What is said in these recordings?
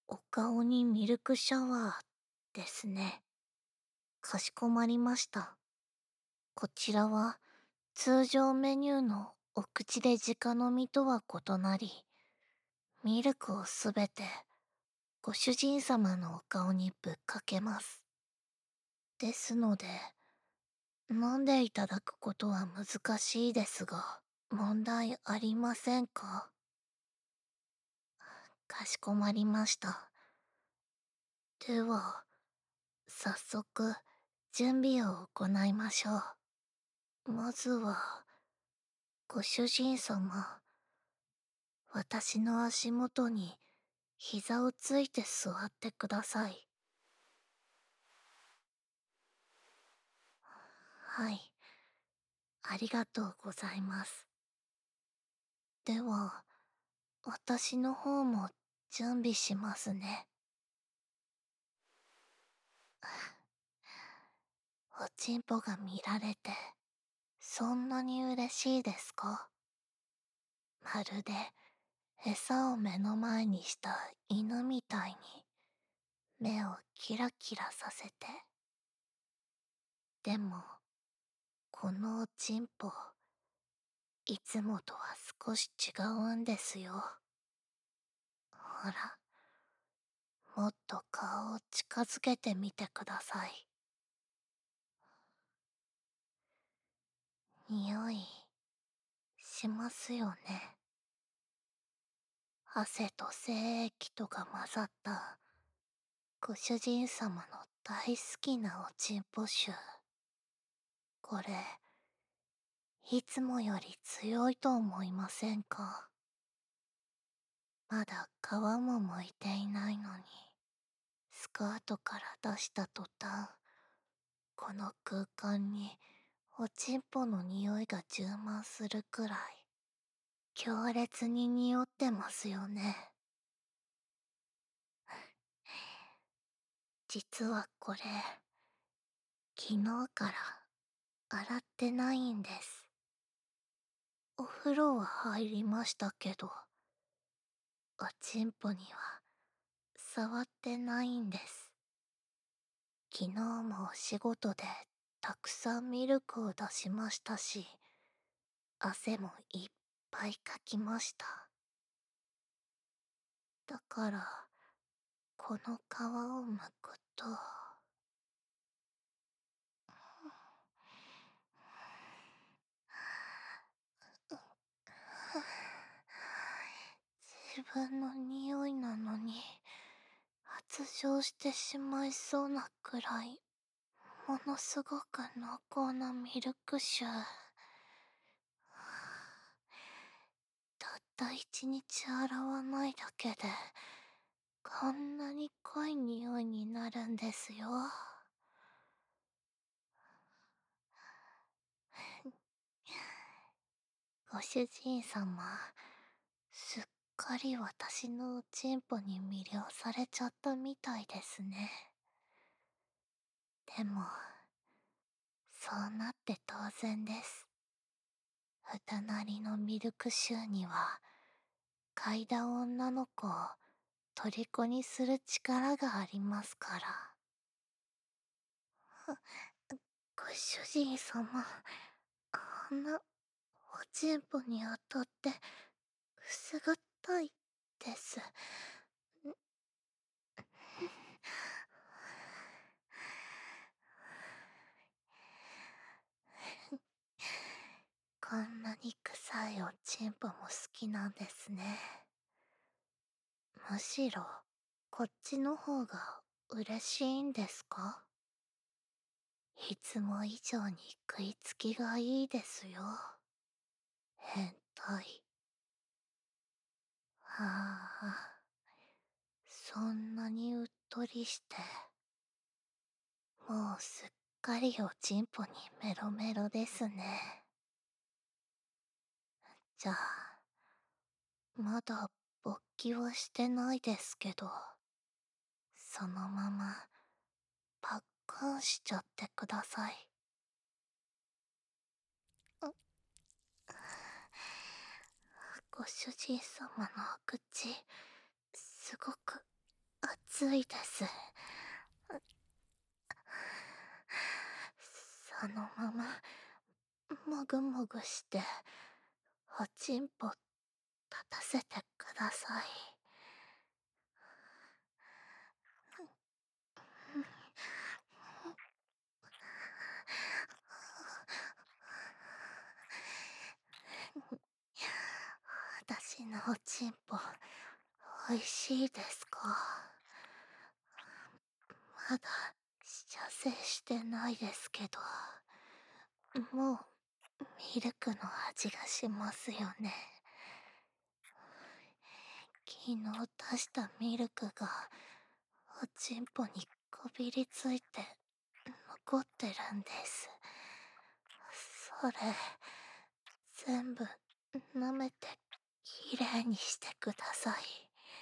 お顔にミルクシャワーですね。かしこまりました。こちらは通常メニューのお口で直飲みとは異なり、ミルクをすべてご主人様のお顔にぶっかけます。ですので、飲んでいただくことは難しいですが、問題ありませんか？かしこまりました。では、早速、準備を行いましょう。まずは、ご主人様、私の足元に膝をついて座ってください。はい、ありがとうございます。では、私の方も準備しますね。おちんぽが見られて、そんなに嬉しいですか？まるで、餌を目の前にした犬みたいに、目をキラキラさせて。でも、このおちんぽ、いつもとは少し違うんですよ。ほら、もっと顔を近づけてみてください。匂い、しますよね。汗と精液とが混ざった、ご主人様の大好きなおちんぽ臭。これ、いつもより強いと思いませんか？まだ皮も剥いていないのに、スカートから出した途端、この空間におちんぽの匂いが充満するくらい、強烈に匂ってますよね。実はこれ、昨日から洗ってないんです。お風呂は入りましたけど、おちんぽには触ってないんです。昨日もお仕事でたくさんミルクを出しましたし、汗もいっぱいかきました。だから、この皮を剥くと、自分の匂いなのに、発症してしまいそうなくらい、ものすごく濃厚なミルク臭。たった1日洗わないだけで、こんなに濃い匂いになるんですよ。ご主人様、すっかり私のおちんぽに魅了されちゃったみたいですね。でも、そうなって当然です。ふたなりのミルク臭には、嗅いだ女の子を虜にする力がありますから。ご主人様、あんなおちんぽに当たってくすぐったいです。こんなに臭いおちんぽも好きなんですね。むしろ、こっちの方が嬉しいんですか？いつも以上に食いつきがいいですよ。変態。はあ、そんなにうっとりして、もうすっかりおちんぽにメロメロですね。じゃあ、まだ勃起はしてないですけど、そのままパックンしちゃってください。ご主人様のお口、すごくついです。そのままもぐもぐしておちんぽ立たせてください。私のおちんぽおいしいですか？まだ射精してないですけど、もうミルクの味がしますよね。昨日出したミルクがおちんぽにこびりついて残ってるんです。それ全部舐めてきれいにしてください。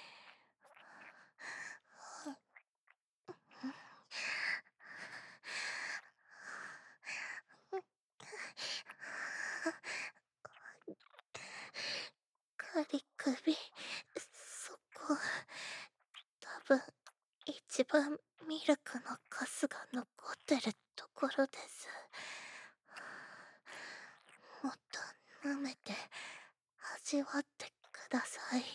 カリ首、そこ多分一番ミルクのカスが残ってるところです。もっと舐めて味わってください。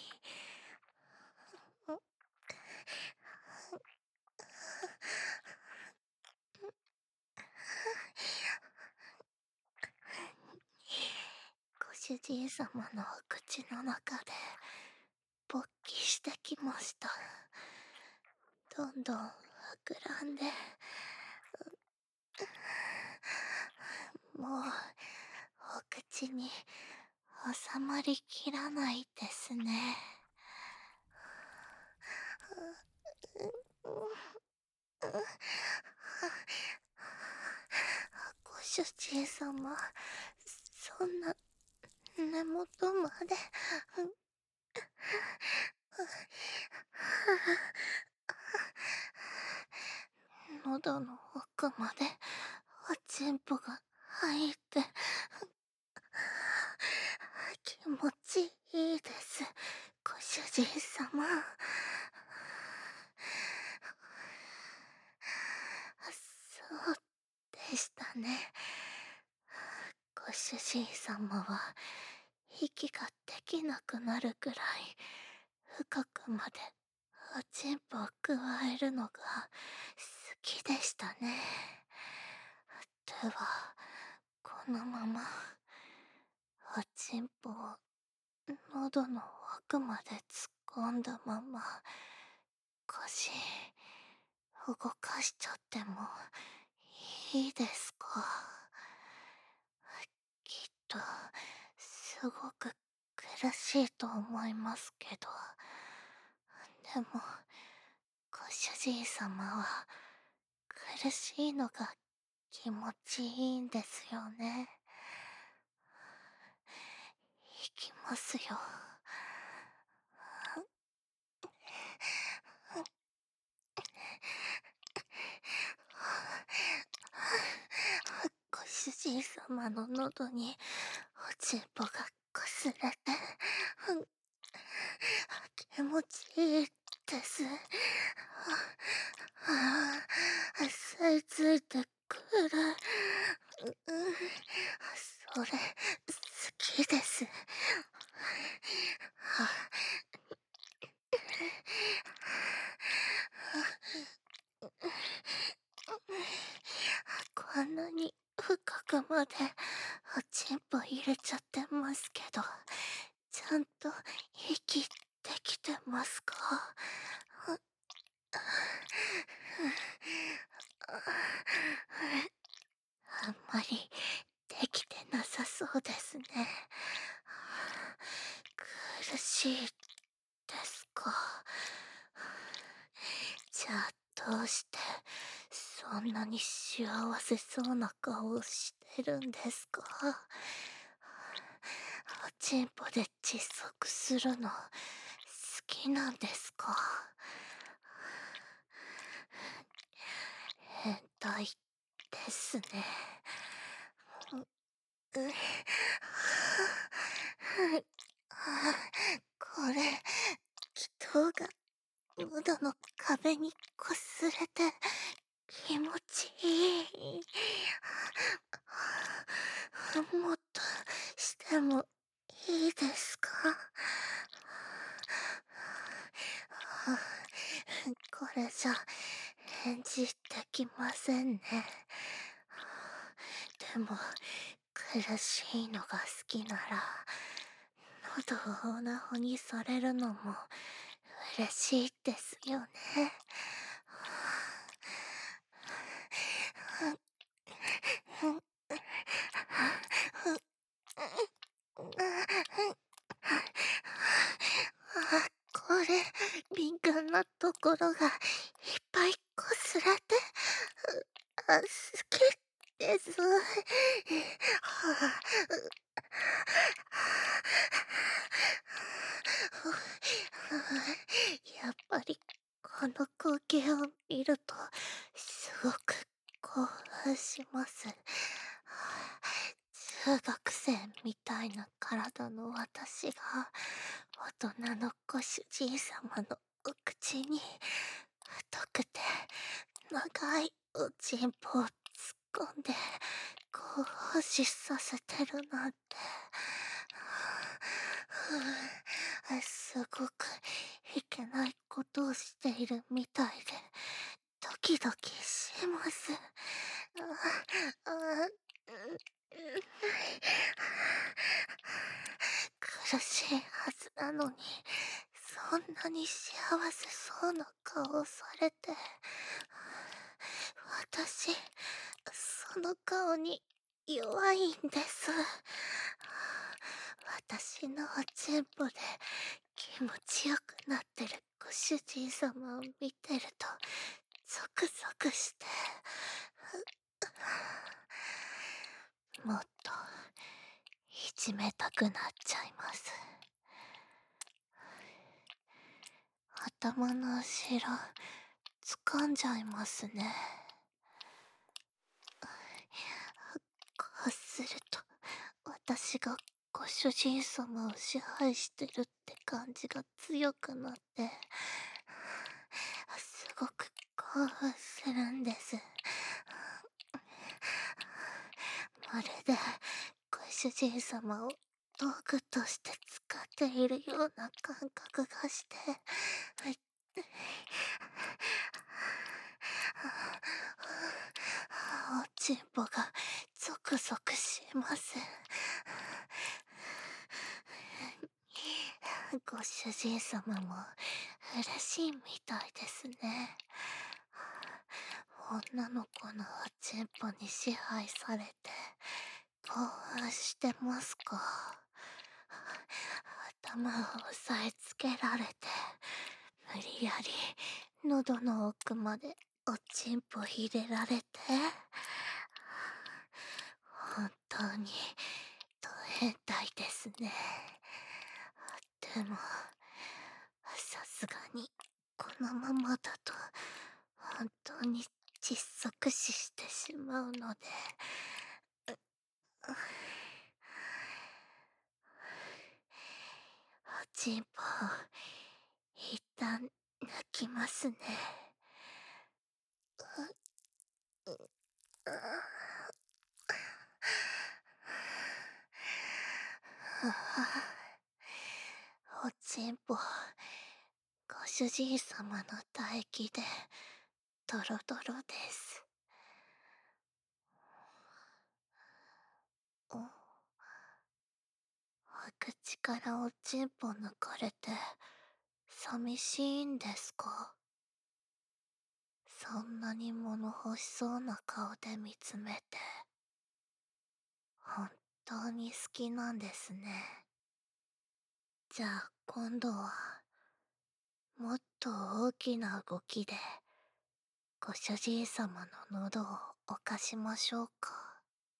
ご主人様のお口の中で勃起してきました。どんどん膨らんで、もうお口に収まりきらないですね。ご主人様、そんな根元まで。喉の奥までおちんぽが入って気持ちいいです、ご主人様。そうでしたね。ご主人様は息ができなくなるくらい深くまでおちんぽをくわえるのが好きでしたね。ではこのままおちんぽを喉の奥まで突っ込んだまま腰動かしちゃってもいいですか？きっとすごく苦しいと思いますけど、でもご主人様は苦しいのが気持ちいいんですよね。いきますよ。ご主人様の喉におちんぽがこすれて、気持ちいいです。吸い付いてくる。それ、好きです。こんなに深くまでおちんぽ入れちゃってますけど、ちゃんと息できてますか？あんまりできてなさそうですね。苦しいですか？じゃあどうしてそんなに幸せそうな顔をしてるんですか？おちんぽで窒息するの好きなんですか？変態ですね。これ、祈祷が喉の壁にこすれて気持ちいい。もっとしてもいいですか？これじゃ返事できませんね。でも苦しいのが好きなら喉をオナホにされるのも嬉しいですよね。これ敏感なところがいっぱいこすられて好きです。やっぱりこの光景を見るとすごく興奮します。中学生みたいな体の私が大人のご主人様のお口に太くて長いおちんぽを突っ込んで興奮しさせてるなんて、すごくいけないことをしているみたいでドキドキします。ああ苦しいはずなのにそんなに幸せそうな顔をされて、私その顔に弱いんです。私のおちんぽで気持ちよくなってるご主人様を見てるとゾクゾクしてもっといじめたくなっちゃいます。頭の後ろ掴んじゃいますね。こうすると私がご主人様を支配してるって感じが強くなってすごく興奮するんです。まるでご主人様を道具として使っているような感覚がして、おちんぽがゾクゾクします。ご主人様も嬉しいみたいですね。女の子のおちんぽに支配されて興奮してますか？頭を押さえつけられて無理やり喉の奥までおちんぽ入れられて、本当にド変態ですね。でもさすがにこのままだと本当に窒息死してしまうので、おちんぽ一旦抜きますね。おちんぽご主人様の唾液でドロドロです。お口からおちんぽ抜かれて寂しいんですか？そんなに物欲しそうな顔で見つめて本当に好きなんですね。じゃあ今度はもっと大きな動きでご主人様の喉を犯しましょうか。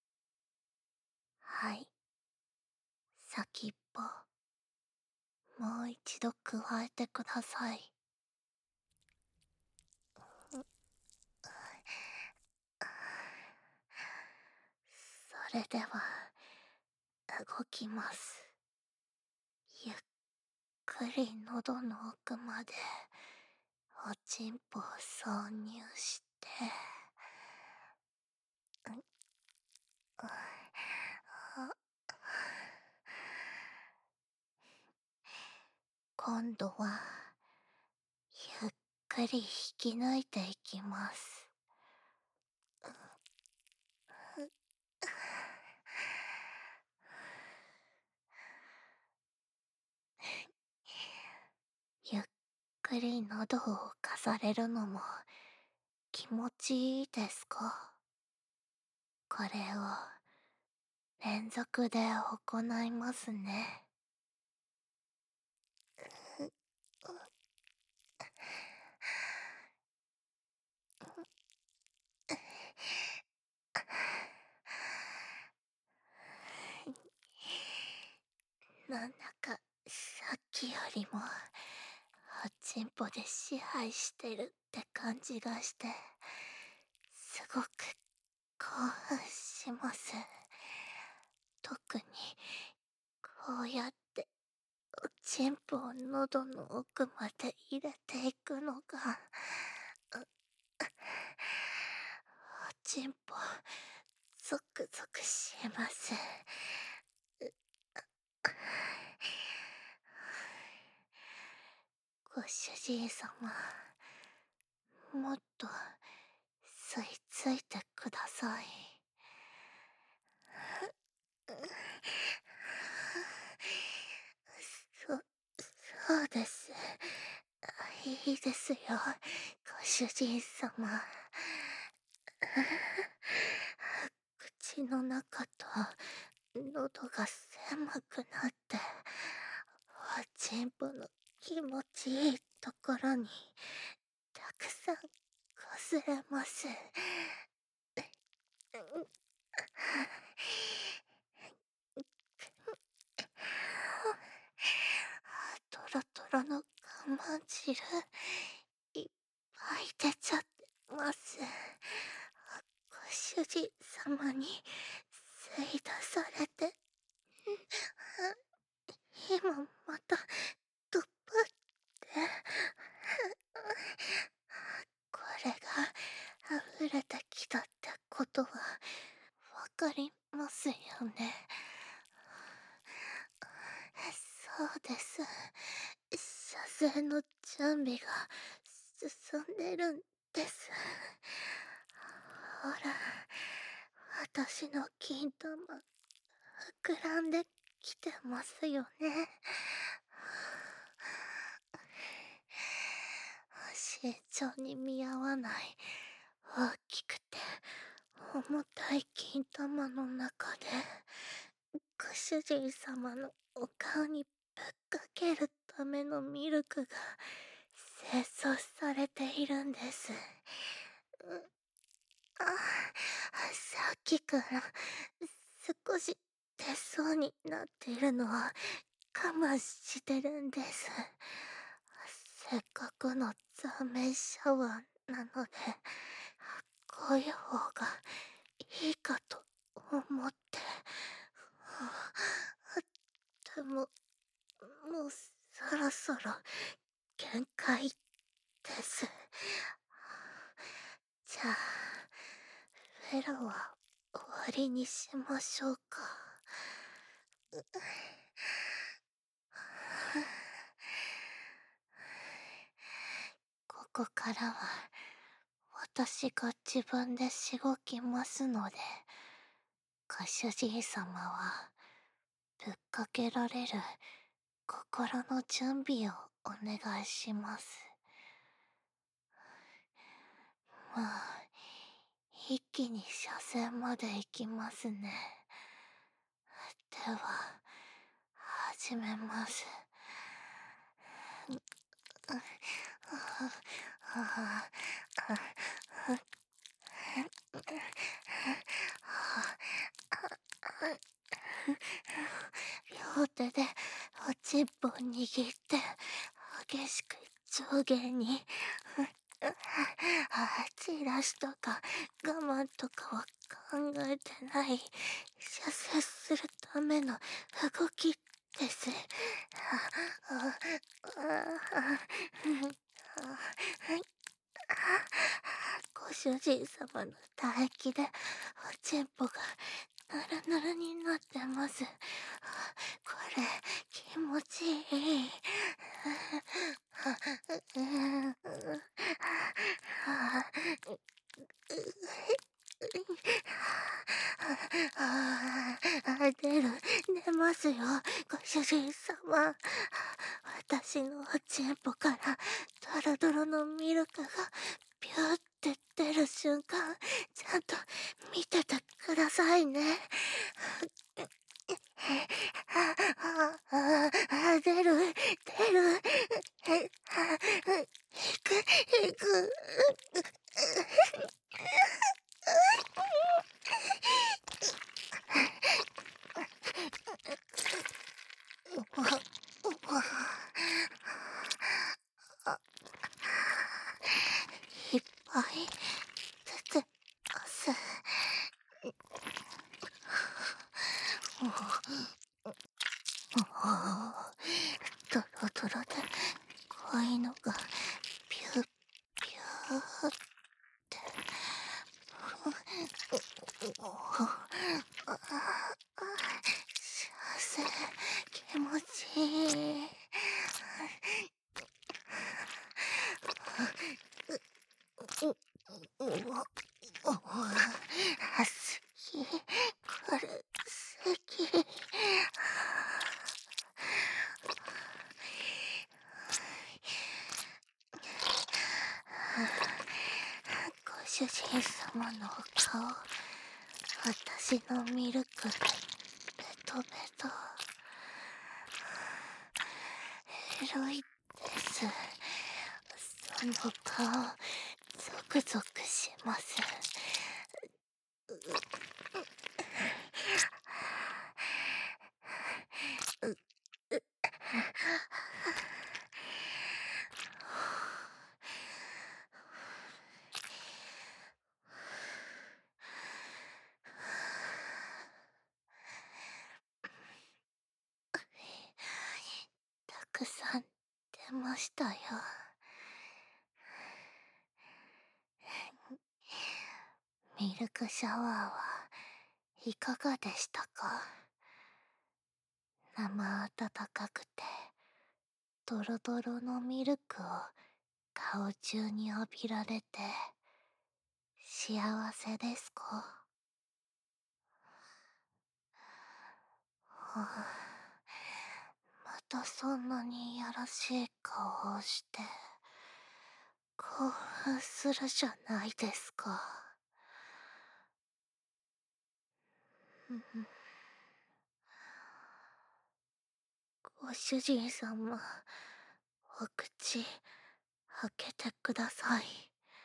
はい、先っぽもう一度加えてください。それでは動きます。ゆっくり喉の奥までちんぽを挿入して、今度はゆっくり引き抜いていきます。ゆっくり喉を浮かされるのも気持ちいいですか？これを連続で行いますね。なんだかさっきよりもおちんぽで支配してるって感じがして、すごく興奮します。特にこうやっておちんぽを喉の奥まで入れていくのが、おちんぽゾクゾクします。ご主人様、もっと吸い付いてください。そ、そうです。いいですよ、ご主人様。口の中と喉が狭くなって、おちんぽの気持ちいいところにたくさん擦れます。トロトロの我慢汁いっぱい出ちゃってます。ご主人様に吸い出されて、今またドップってこれが溢れてきたってことはわかりますよね。そうです。射精の準備が進んでるんです。ほら、私の金玉膨らんできてますよね。身長に見合わない大きくて重たい金玉の中で、ご主人様のお顔にぶっかけるためのミルクが清掃されているんです。さっきから少し出そうになっているのは我慢してるんです。せっかくのザメシャワーなので、こういう方がいいかと思って。でも、もうそろそろ限界です。じゃあ、フェラは終わりにしましょうか。ここからは私が自分でしごきますので、ご主人様はぶっかけられる心の準備をお願いします。まあ、一気に射線まで行きますね。では、始めます。両手でおちんぽを握って激しく上下にチラシとか我慢とかは考えてない射精するための動きです。 主人様の唾液でおちんぽがぬるぬるになってます。これ気持ちいい。出ますよ、ご主人様。私のおちんぽからドロドロのミルクがピューって出る瞬間、ちゃんと見ててくださいね。出る。いく。いっぱい出てます。ドロドロで怖いのがピューピューって。幸せ、気持ちいい。好き、これ好き。ご主人様のお顔、私のミルクでベトベト。エロいです。その顔、ゾクゾクします。たくさん出ましたよ。ミルクシャワーはいかがでしたか？生温かくてドロドロのミルクを顔中に浴びられて幸せですか？はあ、またそんなにいやらしい顔をして興奮するじゃないですか。ご主人様、お口開けてください。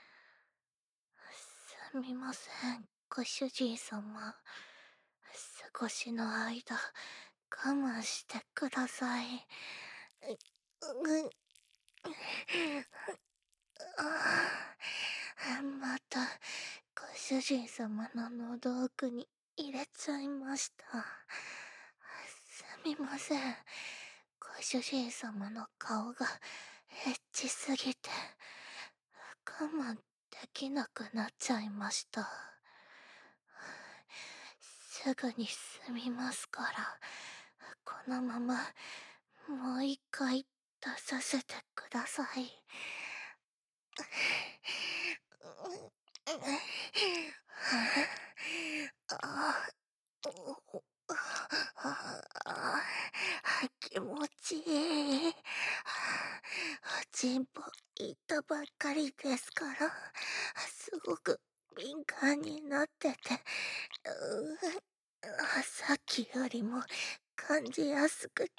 すみません、ご主人様。少しの間、我慢してください。また、ご主人様の喉奥に入れちゃいました。すみません。ご主人様の顔がエッチすぎて、我慢できなくなっちゃいました。すぐに済みますから、このままもう一回出させてください。気持ちいい。おちんぽいったばっかりですから、すごく敏感になってて、さっきよりも感じやすくて、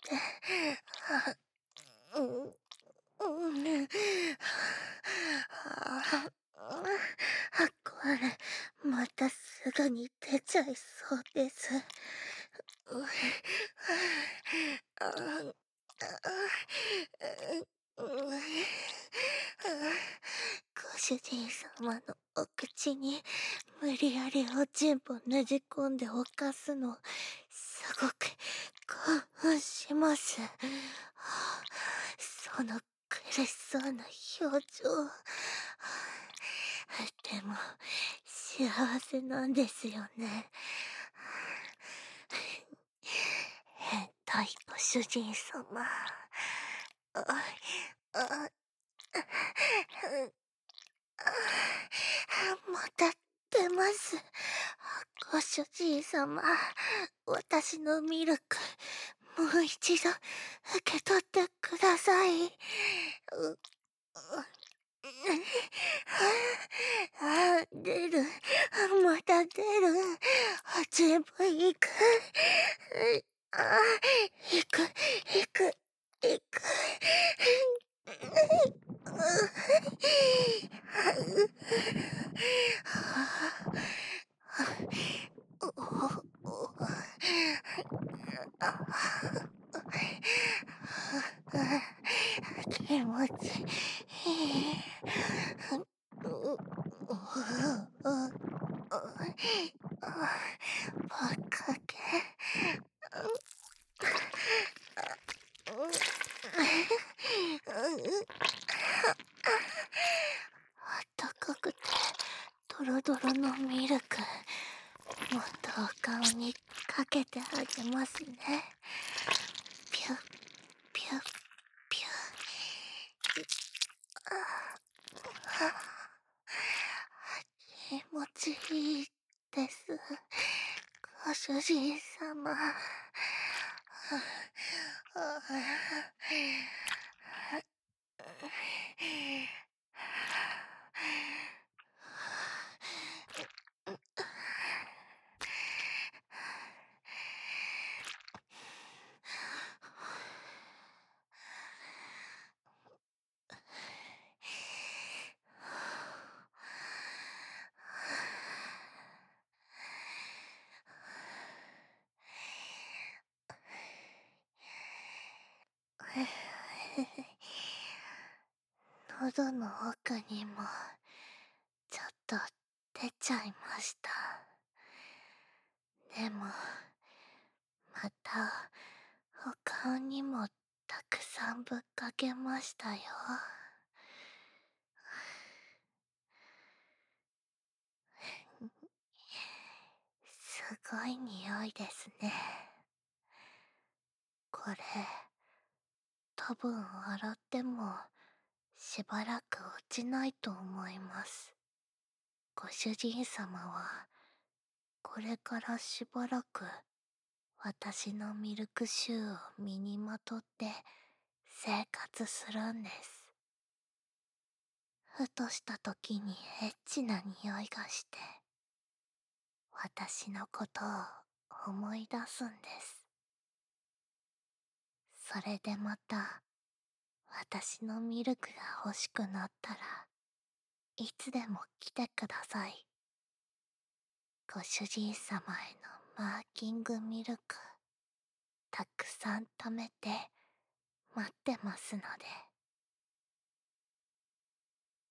これ、またすぐに出ちゃいそうです。ご主人様のお口に無理やりおちんぽねじ込んでおかすの、すごく興奮します。その苦しそうな表情、 でも、幸せなんですよね。変態ご主人様。あ、あ、また出ます。ご主人様、私のミルク、もう一度受け取ってください。出る。また出る。全部行く。行く、行く、行く。気持ちいい。ばっかけ。あったかくてドロドロのミルク、もっとお顔にかけてあげますね。ピュッピュッピュッ。気持ちいいです。ご主人様。喉の奥にもちょっと出ちゃいました。でもまたお顔にもたくさんぶっかけましたよ。すごい匂いですね。これ多分洗ってもしばらく落ちないと思います。ご主人様はこれからしばらく私のミルクシューを身にまとって生活するんです。ふとした時にエッチな匂いがして私のことを思い出すんです。それでまた私のミルクが欲しくなったらいつでも来てください。ご主人様へのマーキングミルクたくさん貯めて待ってますので。